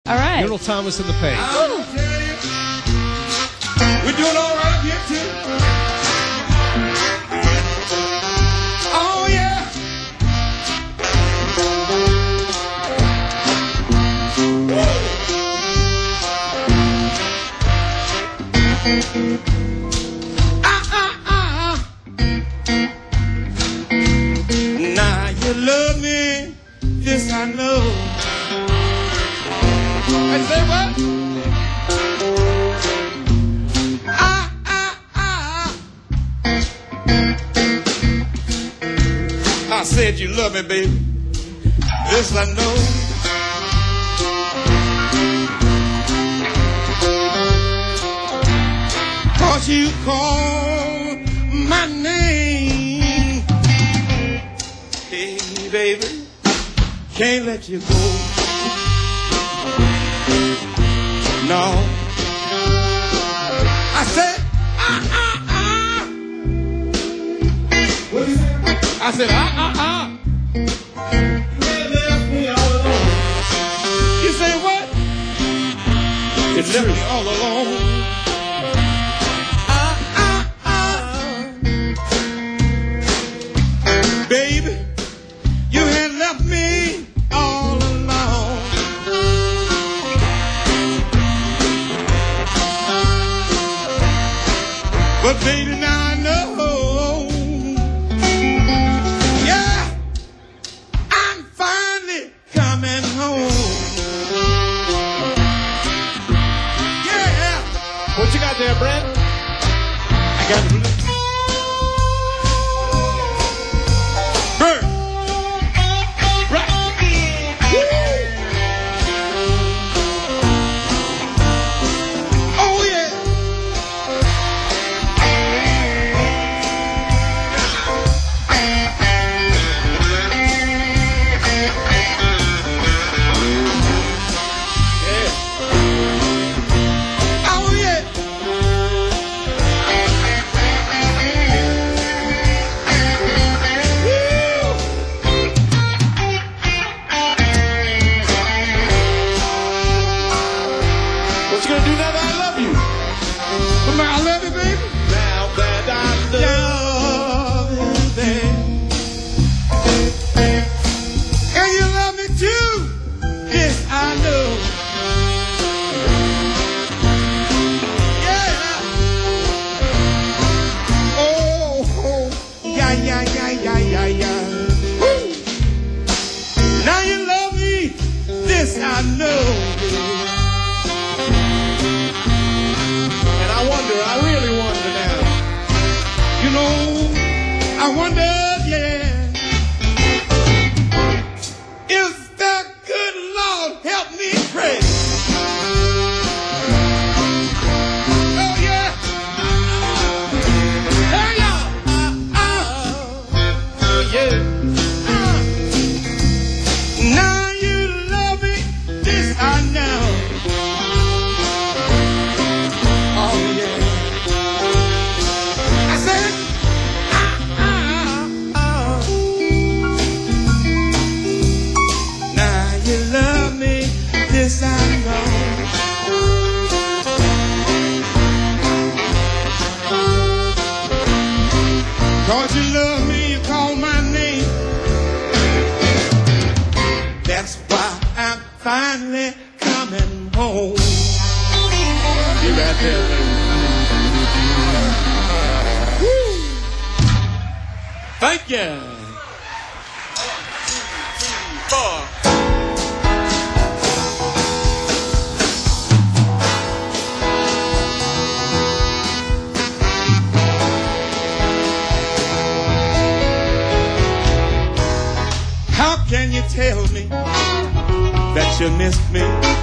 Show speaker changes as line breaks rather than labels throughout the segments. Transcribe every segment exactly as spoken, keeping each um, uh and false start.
All right.
Earl Thomas and the Pain.
I'll tell you, we're doing all right here too. Oh yeah. Ah ah ah. Now you love me, this I know. I say what? Ah, ah, ah. I said you love me, baby. This I know. Cause you call my name. Hey, baby, can't let you go. No. I said, ah, ah, ah. What did you say? I said, ah, ah, ah. You left me all alone. You say what? You left me all alone. Ah, ah, ah. Baby, you had left me all alone. But baby, now I know, yeah, I'm finally coming home. Yeah.
What you got there, Brent?
I got the Bird. Right. Oh yeah.
What you gonna do now that I love you?
Well, I love you, baby.
Now that I love
Love you, baby. And you love me too. Yes, I know. Yeah. Oh, oh. Yeah, yeah, yeah, yeah, yeah, yeah. Woo. Now you love me. This I know.
and I wonder, I really wonder now.
You know, I wonder, yeah, if the good Lord help me pray. Oh, yeah. Hey, y'all. Oh, yeah. Now you love me, this I know. Oh, yeah. I said, ah, ah, ah. Now you love me, this I know. Cause you love me, you call my name. That's why I'm finally coming home.
You got there, baby. Thank you.
Four. How can you tell me that you miss me?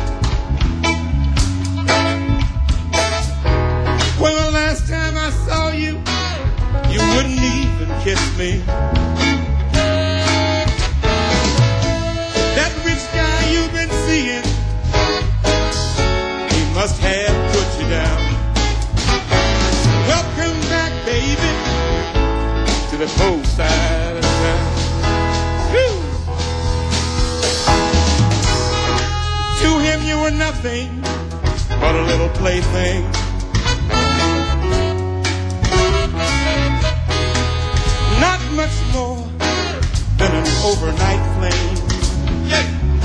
When the last time I saw you, you wouldn't even kiss me. That rich guy you've been seeing, he must have put you down. Welcome back, baby, to the cold side of town. Whew. To him you were
were nothing but a little plaything. Not much more than an overnight flame. Yeah.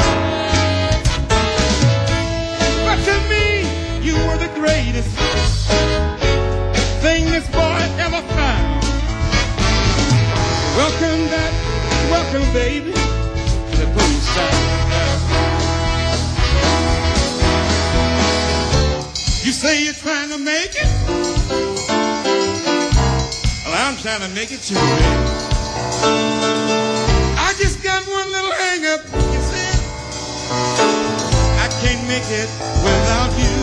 But to me, you were the greatest thing this boy ever found. Welcome back, welcome baby, to the poolside. You say you're trying to make it? Well, I'm trying to make it too, baby. I just got one little hang up, you see. I can't make it without you.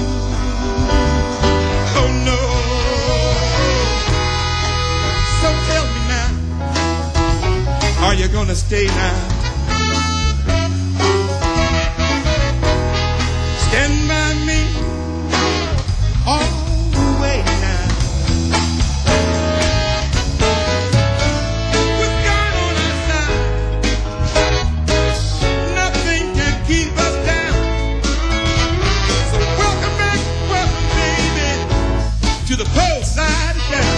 Oh no. So tell me now, are you gonna stay now? Stand by me all the way now. With God on our side, nothing can keep us down. So welcome back, welcome baby, to the poolside town.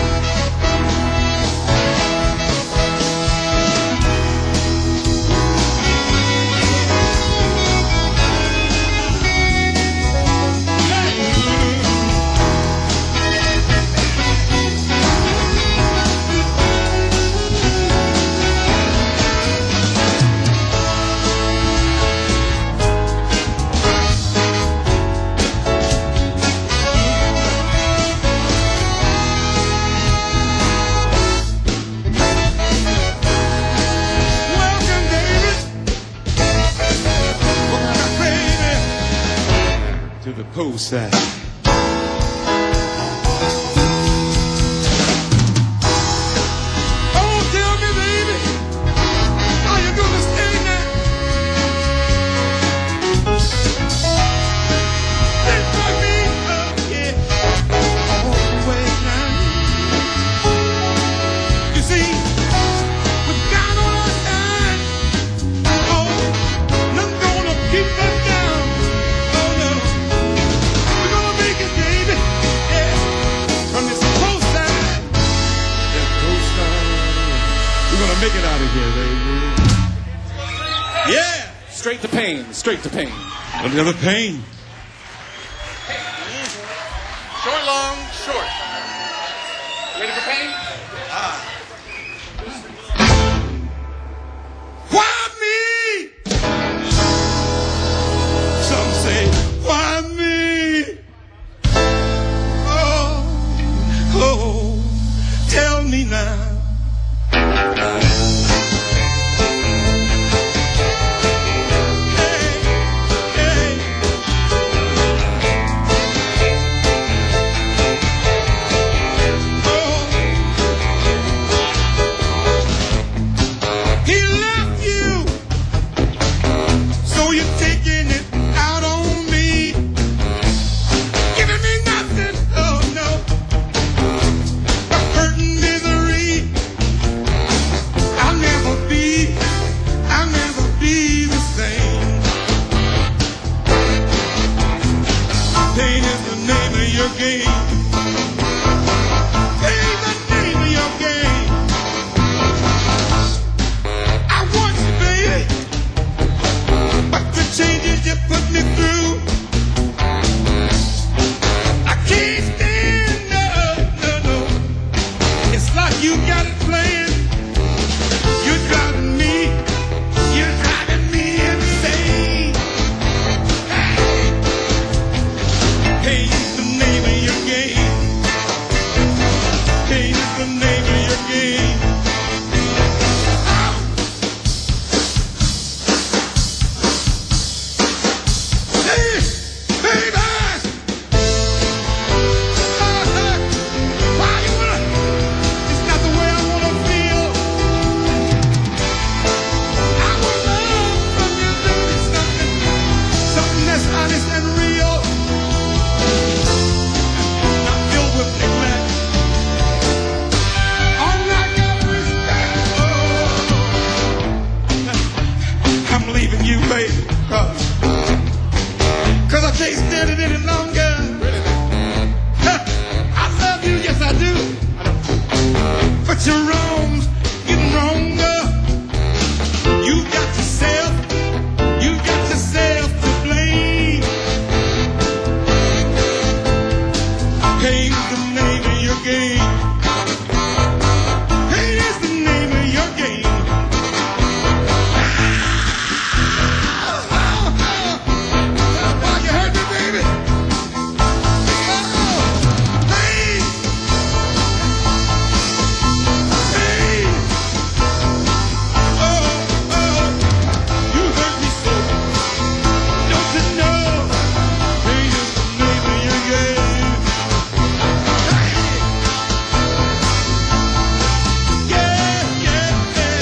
To the poolside. Oh, tell me, baby, are you gonna stay now? Stay by me, oh yeah, all the way now. You see, with God on our side, oh, nothing's gonna keep us down. Oh no. Make it out of here, baby. Yeah!
Straight to pain, straight to pain.
A little pain.
Short, long, short. Ready for pain?
Ah. Why me? Some say, why me? Oh, oh, tell me now. Pain is the name of your game. Pain is the name of your game. I want you, baby, but the changes you put me through, I can't stand. No, no, no. It's like you got it playing. You're driving me. You're driving me insane. Pain is the name of your game. can't stand it any longer. I love you, yes I do. But your wrongs getting wronger. You got yourself, you got yourself to blame. Pain's the name of your game. Pain is the name of your game. Oh, you heard me, baby? Oh, pain. Pain. Oh, oh, you hurt me so. Don't you know? Pain is the name of your game. Yeah, yeah, yeah.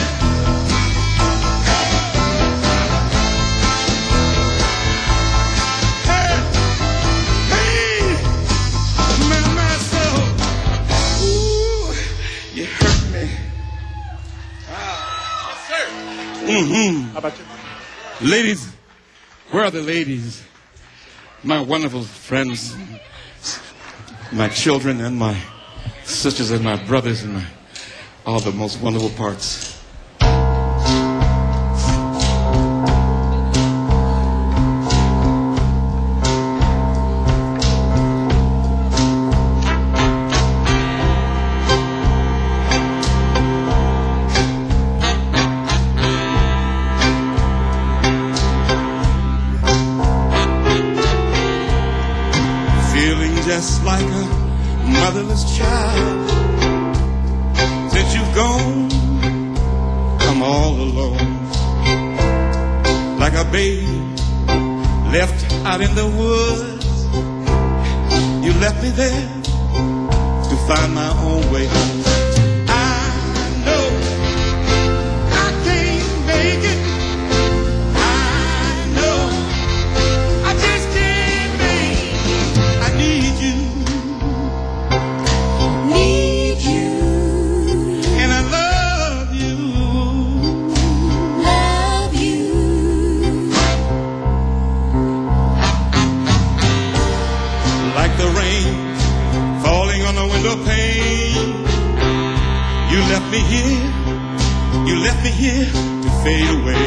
Hey, pain, my, my soul. Ooh, you hurt me. Mm-hmm.
How about you?
Ladies, where are the ladies? My wonderful friends, my children, and my sisters, and my brothers, and my, all the most wonderful parts. Feeling just like a motherless child. Since you've gone, I'm all alone. Like a baby left out in the woods. You left me there to find my own way home. I know I can't make it. I know I just can't make it. I need you.
Need you,
And I love you.
love you,
Like the rain falling on the window pane. You left me here. You left me here to fade away.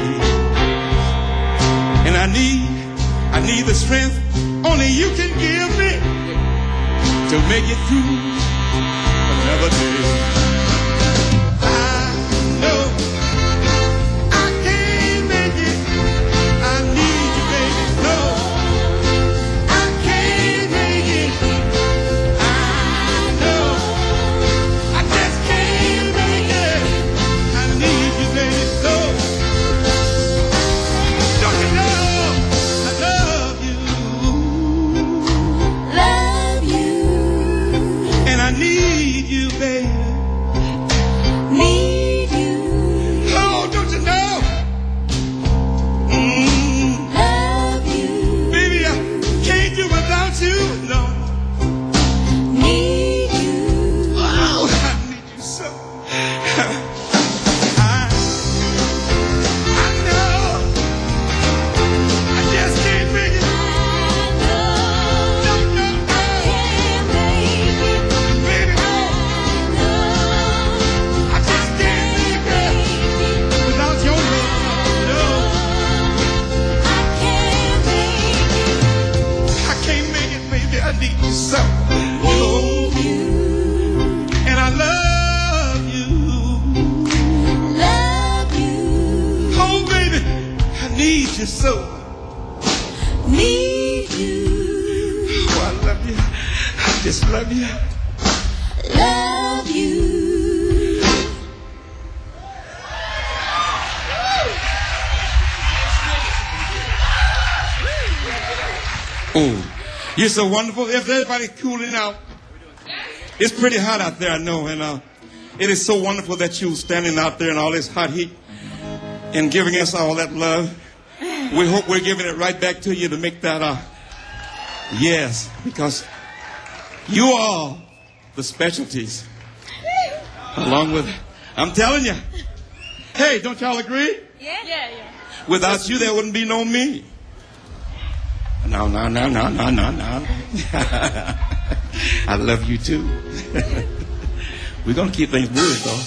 And I need, I need the strength only you can give me to make it through another day. I know I can't make it. I need you, baby. No, I can't make it. I know I just can't make it. I need you, baby. So don't you know I love you,
love you,
and I need you, baby.
need you,
Oh, don't you know? Mm,
love you,
baby, I can't do without you. No.
need you,
Oh, I need you so. I, I know I just can't make it. No, no, no.
can't make it,
Baby, no. I just can't make it without your love. No,
I can't make it,
I can't make it, baby. I need you so. Oh,
need you,
and I love you.
love you,
Oh, baby, I need you so.
need you,
Oh, I love you. I just love you.
love you.
Oh, you're so wonderful. If everybody's cooling out, it's pretty hot out there, I know, and uh, it is so wonderful that you're standing out there in all this hot heat and giving us all that love. We hope we're giving it right back to you to make that, uh, yes, because you are the specialties. Along with, I'm telling you. Hey, don't y'all agree?
Yeah, yeah, yeah.
Without you, there wouldn't be no me. No, no, no, no, no, no, no. I love you too. We're gonna keep things moving, though.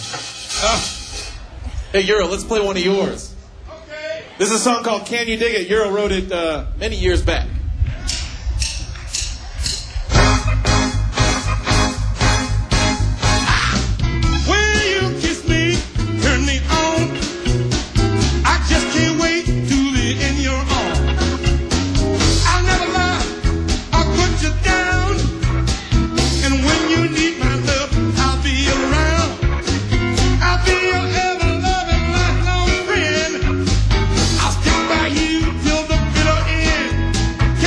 Hey, Euro, let's play one of yours.
Okay.
This is a song called Can You Dig It? Euro wrote it uh, many years back.
When you kiss me, turn me on. I just can't wait to be in your arms. I'll never lie or put you down. And when you need my love, I'll be around. I'll be your ever-loving, lifelong friend. I'll stick by you till the bitter end.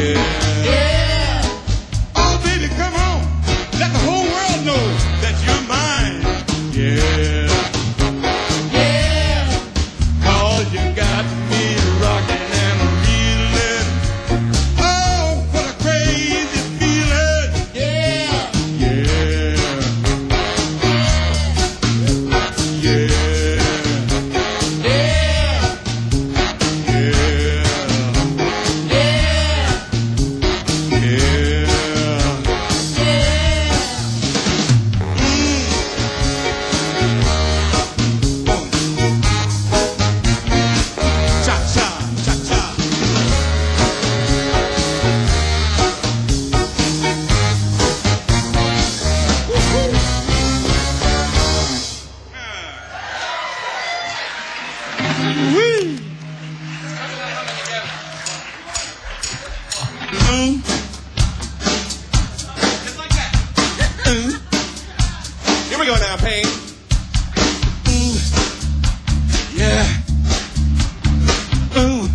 Yeah. Oh, baby, come on. Let the whole world know that you're mine. Yeah. Yeah. 'Cause you got me rocking and reeling. Oh, what a crazy feeling. Yeah. Yeah. Yeah. Mm. Mm. Here we go now, Payne. Mm. Yeah. Mm.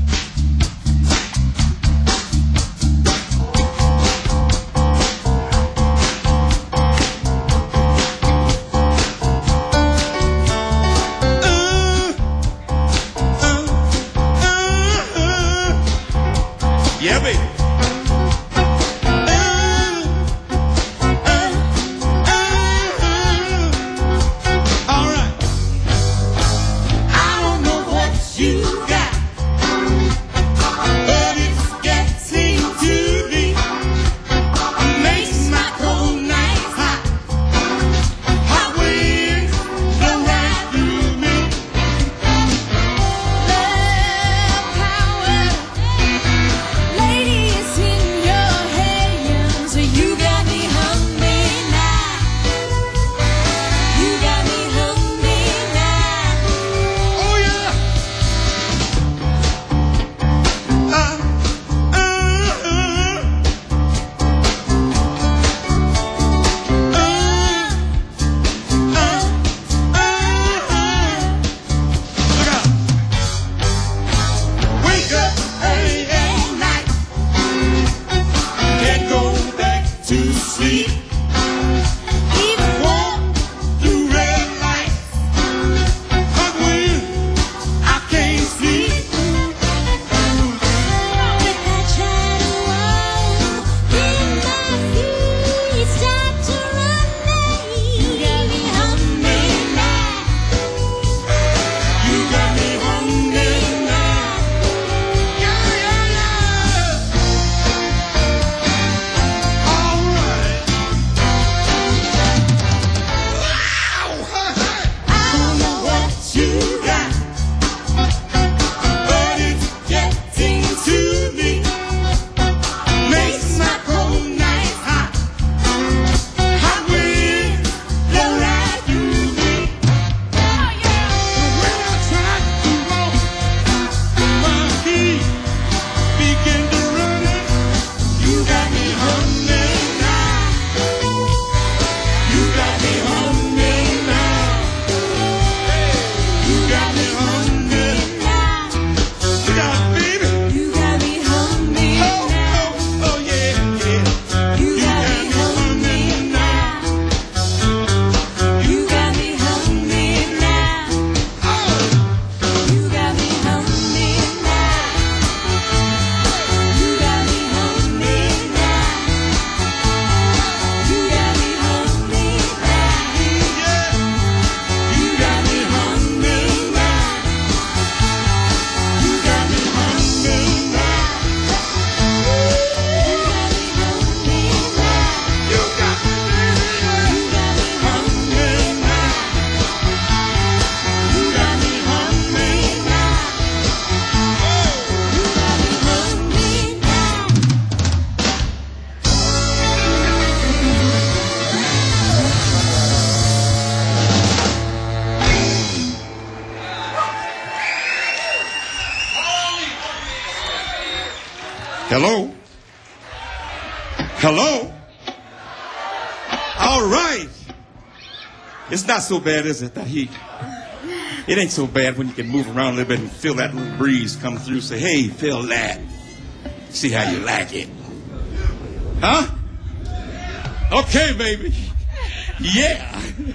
Uh, uh, uh, uh. Yeah, baby. Hello? Hello? All right. It's not so bad, is it, that heat? It ain't so bad when you can move around a little bit and feel that little breeze come through. Say, hey, feel that. See how you like it. Huh? Okay, baby. Yeah.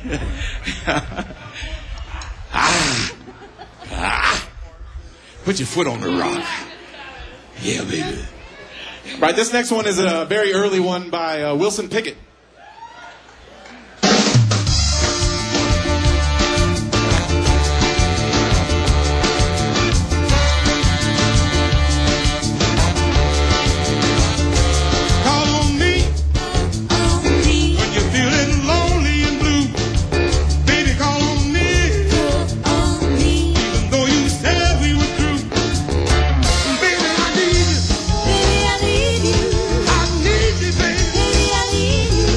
ah. Ah. Put your foot on the rock. Yeah, baby.
Right, this next one is a very early one by uh, Wilson Pickett.
Call on me
On me,
when you're feeling lonely and blue. Baby, call on me,
on me,
even though you said we were through. Baby, I need you.
baby I need you,
I need you, baby.
baby I need you.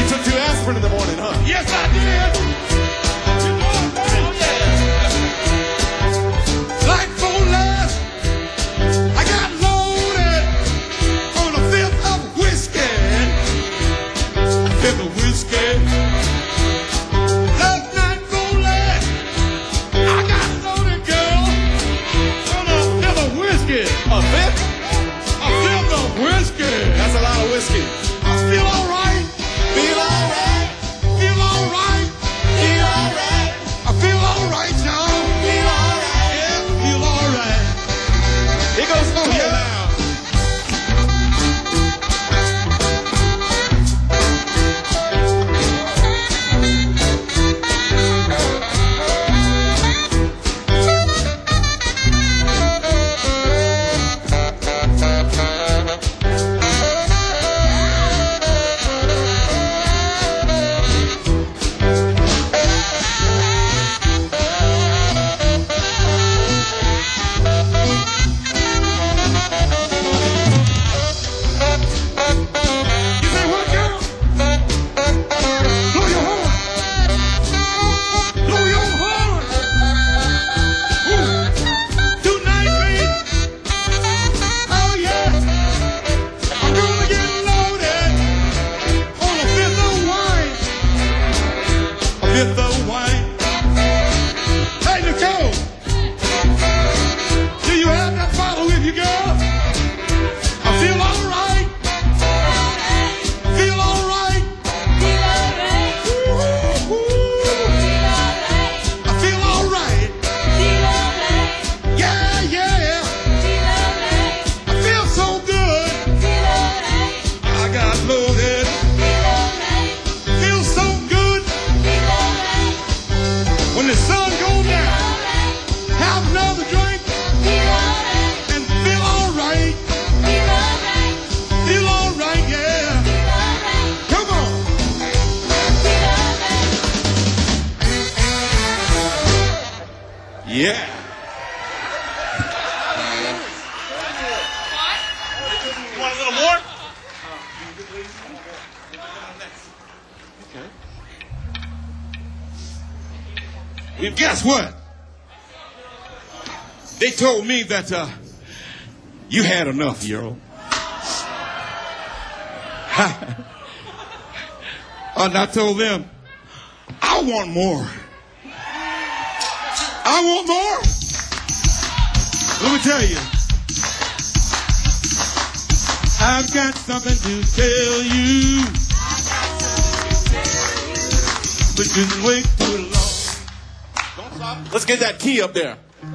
took two aspirin in the morning, huh?
Yes, I did.
Oh, yeah.
Like for last, I got loaded on a fifth of whiskey. Fifth of whiskey. Last night for last, I got loaded, girl, on a fifth of whiskey.
A fifth?
A fifth of whiskey.
That's a lot of whiskey.
I feel all right.
Feel all right.
Feel all right.
Feel all right.
I feel all right, y'all.
Feel all right.
Yeah, I feel all right.
It goes
Oh,
through here
yeah.
now.
You say what, girl? Blow your horn. Blow your horn. Ooh. Tonight, baby. Oh, yeah. I'm gonna get loaded on a fifth of wine. A fifth of wine. Hey, Nicole. Do you have that bottle with you, girl? I feel all right. Feel all right. Ooh, I feel all right. Yeah, yeah. I feel so good. I got loaded. Feel so good. When the sun goes down, have another drink and feel all right. Feel all right, yeah. Come on. Yeah.
Want a little more?
And guess what? They told me that uh, you had enough, Earl. And I told them, I want more. I want more. Let me tell you. I've got something to tell you. But didn't wait too long.
Don't stop. Let's get that key up there. We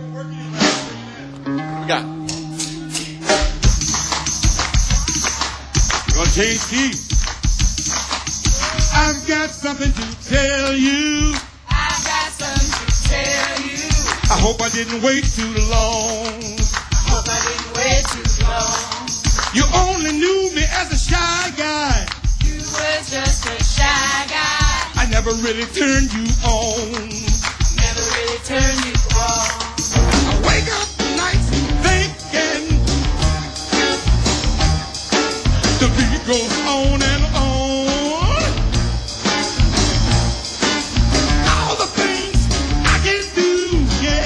got.
Gonna change key. I've got something to tell you. I hope I didn't wait too long. You only knew me as a shy guy. I never really turned you on. I wake up nights thinking the beat goes on and on. All the things I can do, yeah.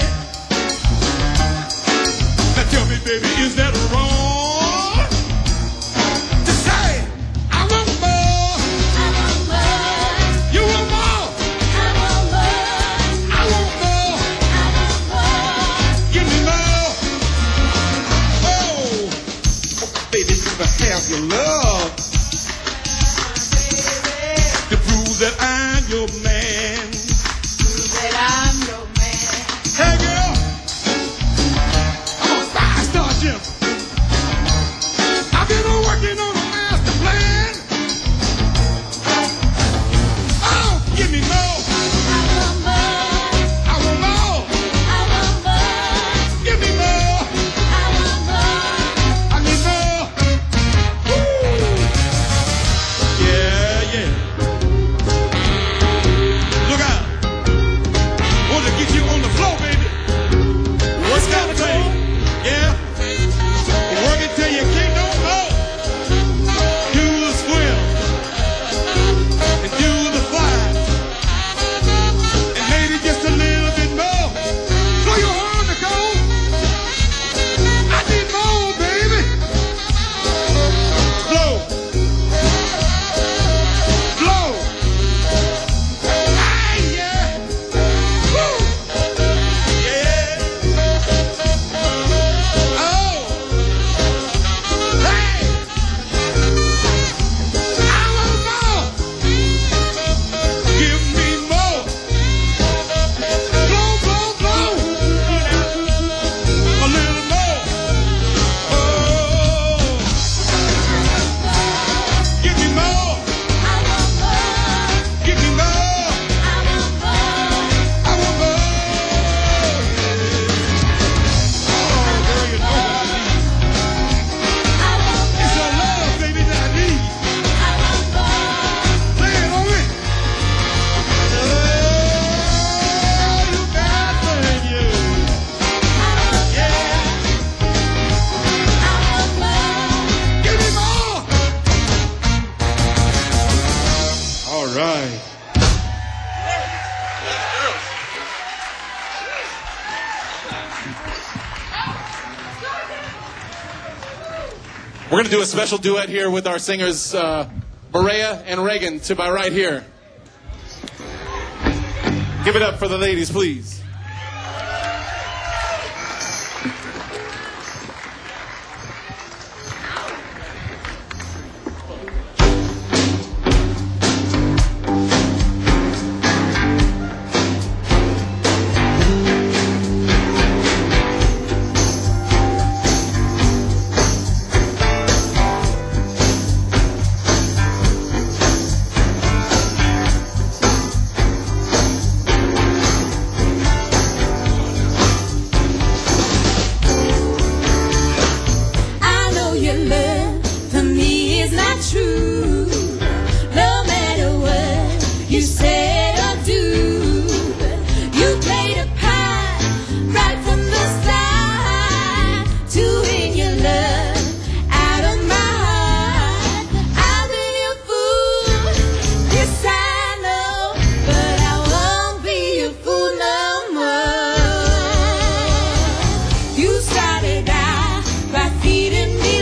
Now tell me, baby, is that wrong? To say I want more. You want more? I want more. Give me more. Oh, baby, you can have your love to prove that I'm your man. Hey, girl, I'm a five-star gym. I've been working on a master plan. Oh, give me more. I want more. Give me more. I need more. Woo. Yeah, yeah.
right. We're going to do a special duet here with our singers, uh, Berea and Reagan, to my right here. Give it up for the ladies, please.
I know your love for me is not true. No matter what you say or do, you played a part right from the start to win your love out of my heart. I've been your fool, yes I know, but I won't be your fool no more. You started out by feeding me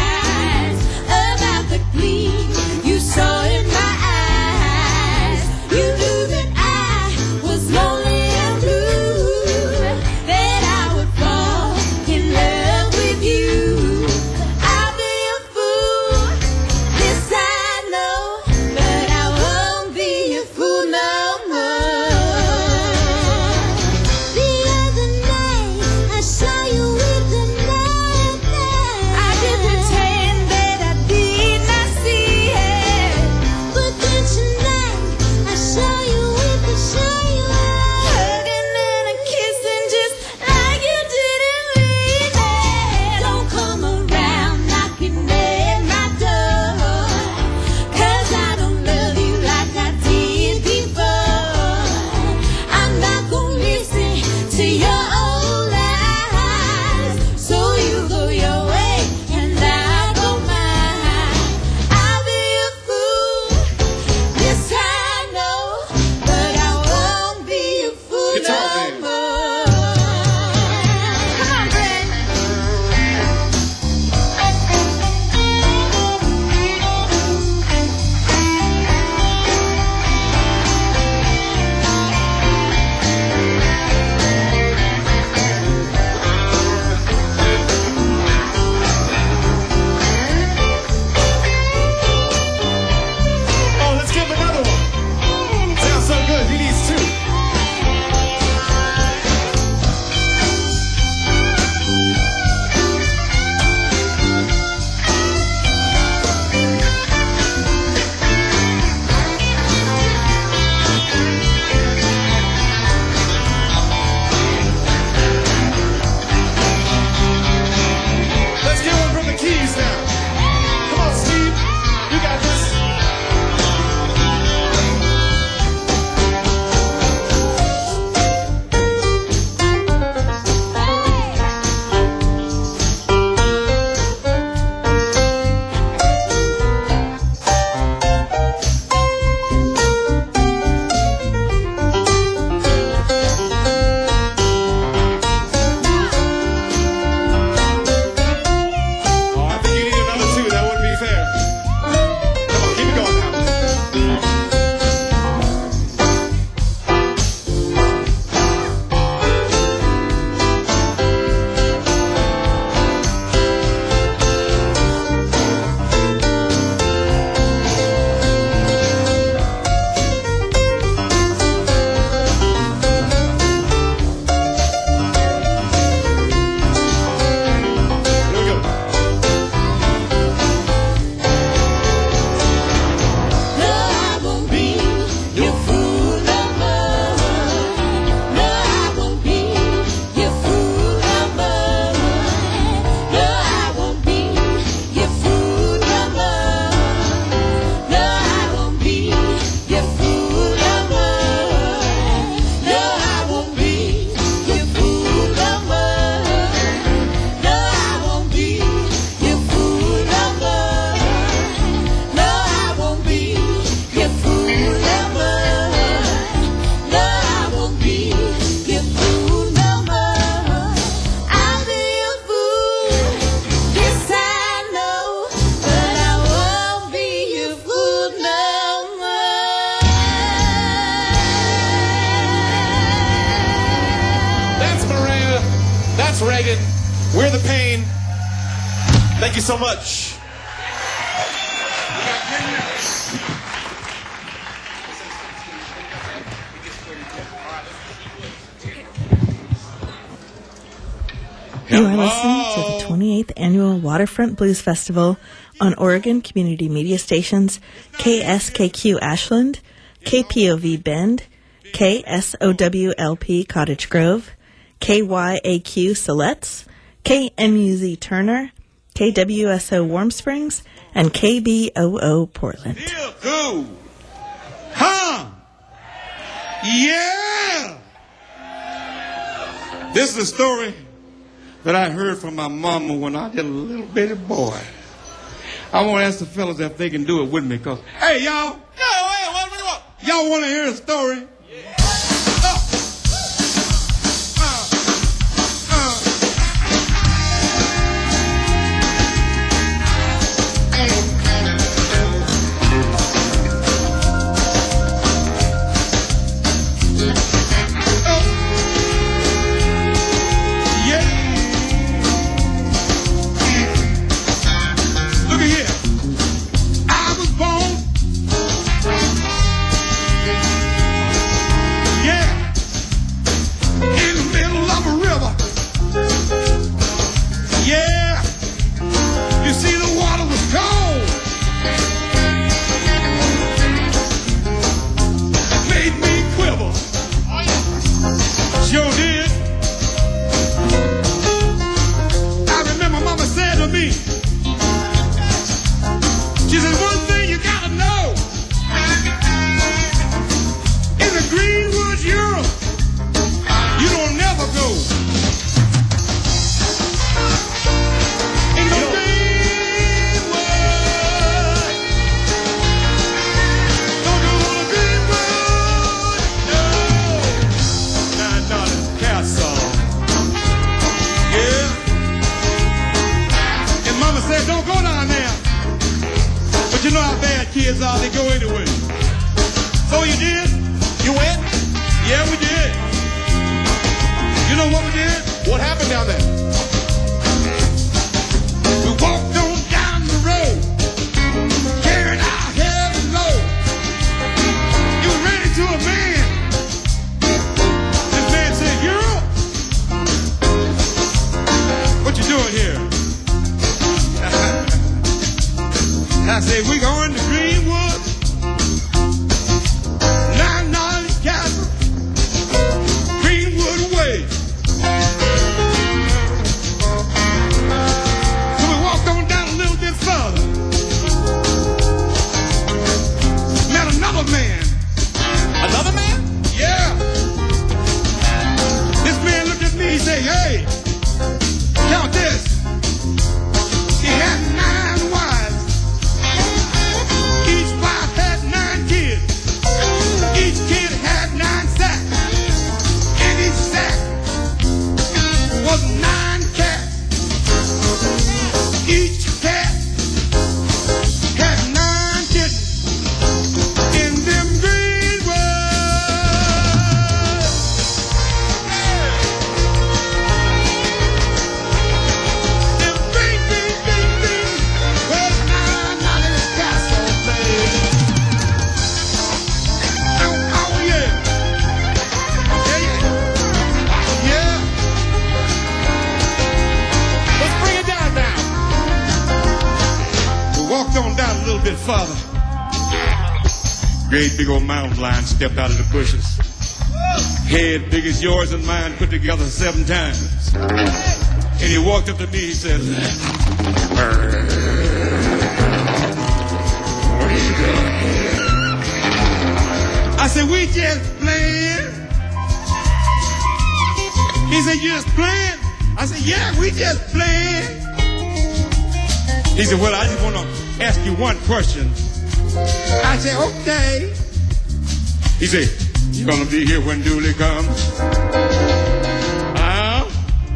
lies about the gleam you saw in my eyes.
Thank you so much.
You are listening to the twenty-eighth Annual Waterfront Blues Festival on Oregon Community Media Stations K S K Q Ashland, K P O V Bend, K S O W L P Cottage Grove, K Y A Q Siletz, K M U Z Turner, K W S O Warm Springs, and K B O O Portland.
Feel good. Huh? Yeah. This is a story that I heard from my mama when I was a little bitty boy. I want to ask the fellas if they can do it with me, because, hey, y'all.
Yeah, wait, what do you want?
Y'all want to hear a story?
Yeah.
Uh, uh, uh. Kids are, they go anyway. So you did?
You went?
Yeah, we did. You know what we did?
What happened down there?
We walked on down the road, carried our heads low. You ran into a man. This man said, "Girl, what you doing here?" I said, "We going to Greenwood, nine Knowledge Castle, Greenwood Way." So we walked on down a little bit further. Met another man.
Another man?
Yeah. This man looked at me, he said, "Hey, count this." He had nine wives. Each wife had nine kids. Each kid had nine sacks. And each sack was nine cats. Each cat had nine kittens in them green woods. Them green, green, green, green woods, nine Knowledge Castle, baby. Oh, oh, yeah. Yeah, yeah. Yeah.
Let's bring it down now.
We walked on down a little bit farther. Great big old mountain lion stepped out of the bushes. Head big as yours and mine put together seven times. And he walked up to me, he said, "What are you doing here?" I said, "We just playing." He said, "You just playing?" I said, "Yeah, we just playing." He said, "Well, I just want to ask you one question." I said, "Okay." He said, "You gonna be here when Dooley comes?" Huh?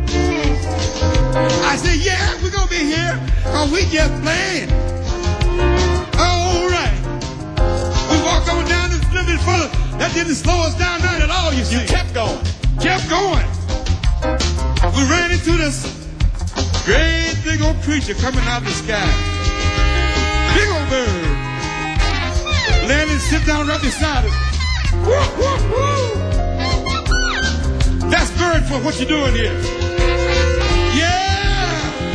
I said, "Yeah, we're gonna be here, cause we just playing." All right. We walked on down this little bit further. That didn't slow us down none at all, you see.
You kept going.
Kept going. We ran into this great big old creature coming out of the sky. Big old bird. Land and sit down right beside it. Woo, woo, woo. That's bird for what you doing here. Yeah.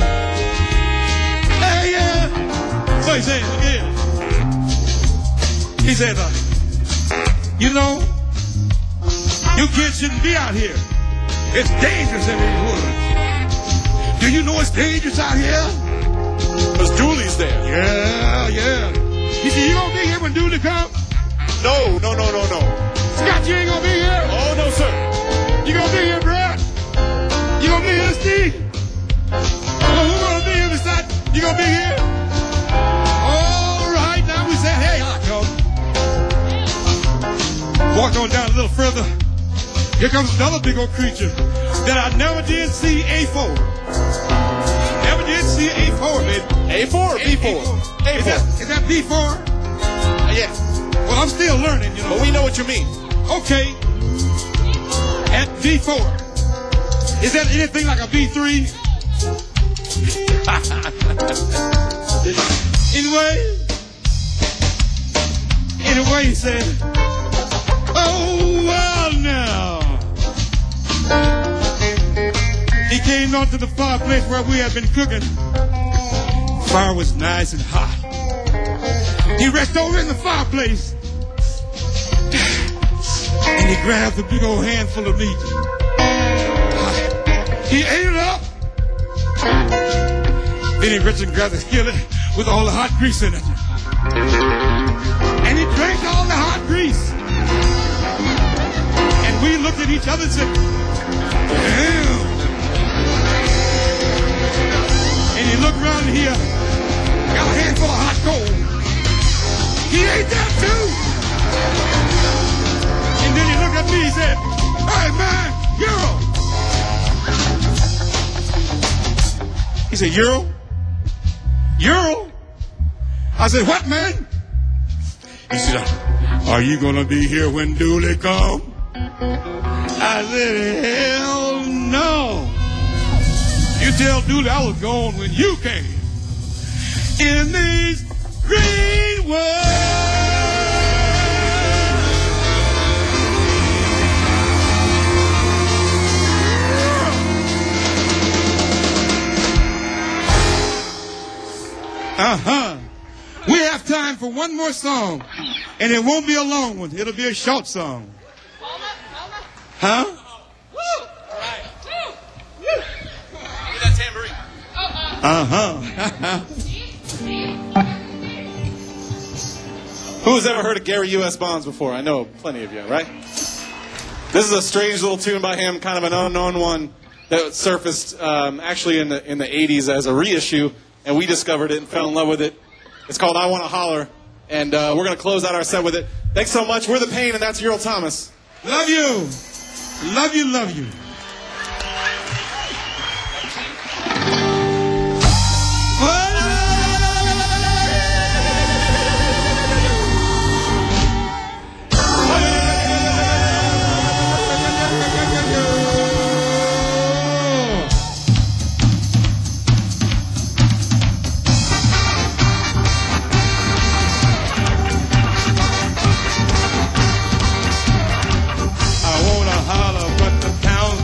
Hey, yeah. What he saying? Yeah. He said, uh, you know, you kids shouldn't be out here. It's dangerous in these woods. Do you know it's dangerous out here?
Because Dooley's there.
Yeah, yeah. He said, you gonna be here when Dooley comes?
No, no, no, no, no.
Scott, you ain't gonna be here?
Oh, no, sir.
You gonna be here, Brad? You gonna be here, Steve? Oh, who gonna be here beside? You gonna be here? All right, now we said, hey, I come. Walked on down a little further. Here comes another big old creature that I never did see A four. Never did see A four, baby.
A four or B four? A
Is that, is that B four?
Uh, yeah.
Well, I'm still learning, you know.
But we know what you mean.
Okay. At B four. Is that anything like a B three? Anyway. Anyway, he said, oh, well, now. He came onto the fireplace where we had been cooking. Fire was nice and hot. He reached over in the fireplace and he grabbed a big old handful of meat. He ate it up. Then he reached and grabbed a skillet with all the hot grease in it. And he drank all the hot grease. And we looked at each other and said, damn. And he looked around here, got a handful of hot coal. He ate that too. And then he looked at me and said, hey man, Euro. He said, Euro? Euro? I said, what man? He said, are you gonna be here when Dooley come? I said, hell no. You tell Dooley I was gone when you came. In these green woods. Uh-huh. We have time for one more song. And it won't be a long one. It'll be a short song. Huh? Uh-huh.
Who's ever heard of Gary U S. Bonds before? I know plenty of you, right? This is a strange little tune by him, kind of an unknown one that surfaced um, actually in the in the eighties as a reissue, and we discovered it and fell in love with it. It's called I Wanna Holler, and uh, we're going to close out our set with it. Thanks so much. We're The Pain, and that's Earl Thomas.
Love you. Love you, love you. I wanna holler, but the town's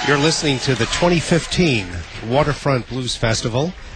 You're listening to the twenty fifteen Waterfront Blues Festival